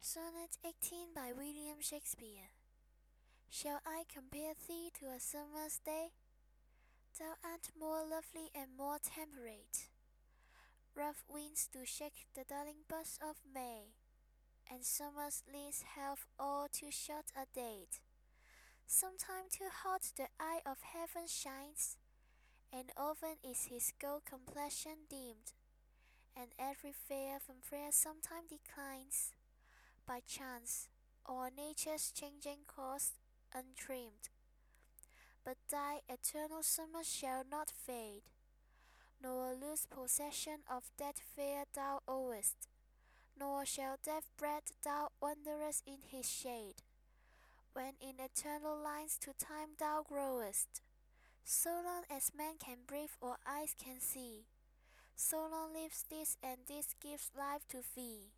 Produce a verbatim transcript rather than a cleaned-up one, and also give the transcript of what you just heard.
Sonnet eighteen by William Shakespeare. Shall I compare thee to a summer's day? Thou art more lovely and more temperate. Rough winds do shake the darling buds of May, and summer's leaves have all too short a date. Sometime too hot the eye of heaven shines, and often is his gold complexion dimmed, and every fair from fair sometime declines, by chance, or nature's changing course untrimmed. But thy eternal summer shall not fade, nor lose possession of that fair thou owest, nor shall death breath thou wanderest in his shade, when in eternal lines to time thou growest. So long as man can breathe or eyes can see, so long lives this and this gives life to thee.